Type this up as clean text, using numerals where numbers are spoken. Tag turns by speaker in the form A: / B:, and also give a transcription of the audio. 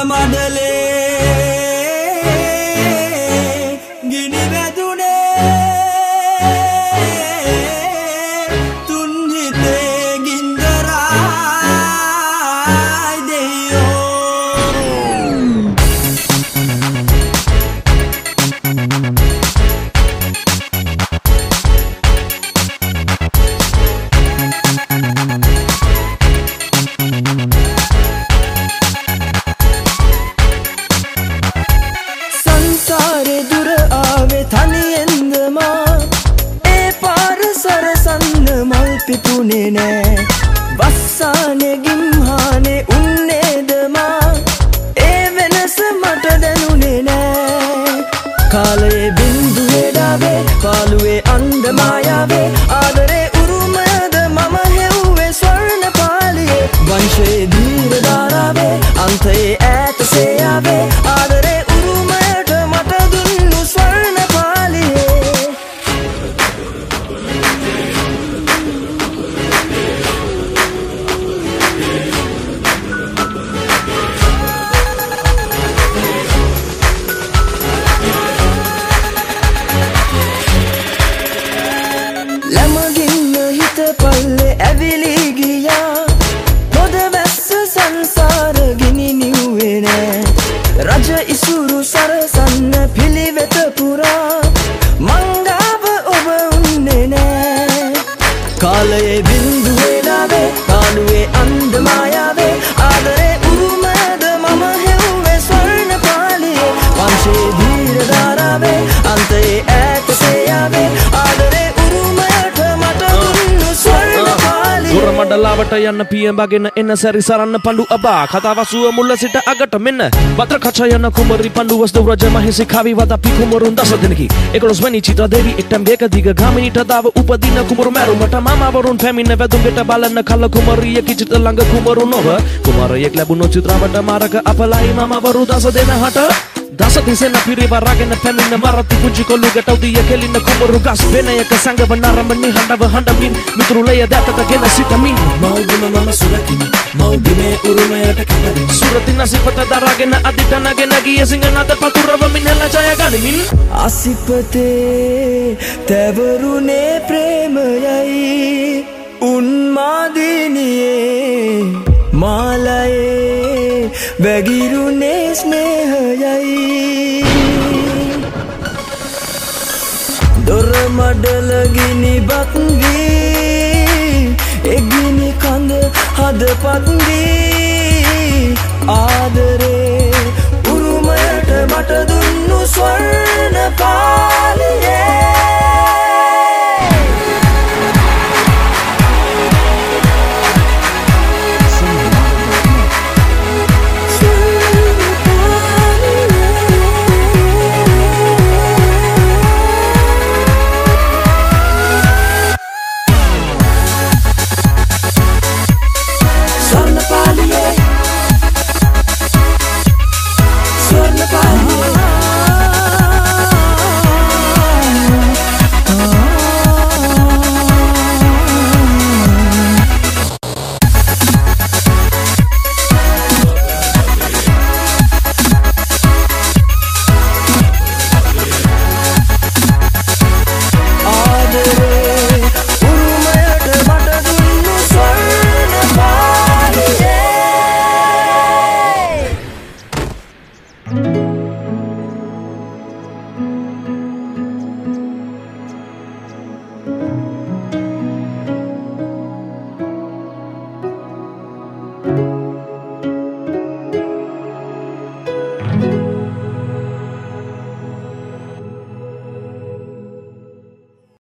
A: මඩලේ ගිනි වැදුනේ තුන් හිතේ ගින්දරයි දෙයෝ පිපුනේ නෑ වස්සානේ ගිම්හානේ උන්නේද මා ඒ වෙනස මට දැනුනේ නෑ කාලයේ බින්දුවේ ඩාවේ පාළුවේ අන්ධ මායාවේ ආදරේ උරුමයද මම හෙව්වේ ස්වර්ණ පාළියේ වංශයේ දීර ධාරාවේ අන්තයේ ඈතසේ ආවේ ආදරේ උරුමයට මට දුන්නු ස්වර්ණ පාළියේ පල්ලේ ඇවිලි ගියා පොද වැස්ස සංසාර ගිනි නිව්වේ නෑ රජ ඉසුරු සරසන්න පිළිවෙත පුරා මංගාව ඔබ උන්නේ නෑ කාලයේ බින්දුවේ නාවේ පාළුවේ අන්ධ මායාවේ ආදරේ උරුමයද මම හෙව්වේ ස්වර්ණ පාළියේ වංශයේ දීර ධාරාවේ අන්තයේ ඈතසේ ආවේ ආදරේ උරුමයට මට මඩලාවට යන්න පියඹගෙන එන්න සැරි සරන්න පඬු අබා කතාවසුව මුල සිට අගට මෙන්න වත්‍ර කචා යන කුමරි පඬු වස්තු රජ මහසි කවි වද පිකුමරුන් දස දෙනකි 11 වෙනි චිත්‍ර දෙවි ඉටම් බේක දිග ගාමිනීට දාව උපදින කුමරු මරුමට මාමවරුන් පැමිණ වැදුම්ගෙට බලන්න කල කුමරිය කිචිත ළඟ කුමරු නොව කුමරියෙක් ලැබුණු චිත්‍රවට මාරක අපලයි මාමවරු දස දෙන හට දස දිසෙන පිරිවරාගෙන පැමිණ මරති කුංචි කොල්ලුගට උදිය කෙලින්න කුමරු ගස් වෙනයක සංගව නරඹනි හඬව හඬමින් මිතුරුලය දැතටගෙන සිටමින් මෞබිම මම සුරකිමි මෞබිමේ උරුමයට කැපෙමින් සුරතින සිපත දරාගෙන අදිටනගෙන ගිය සිංහනාද පතුරවමින් හෙළ ජය ගනිමින් අසිපතේ තැවරුනේ ප්‍රේමයයි උන්මාදිනියේ මාලයේ වැගිරුනේ ස්නේහයයි දොර මඩල ගිනි බත් වී එගිනි කඳ හදපත් වී ආදරේ උරුමයට මට දුන්නු ස්වර්ණ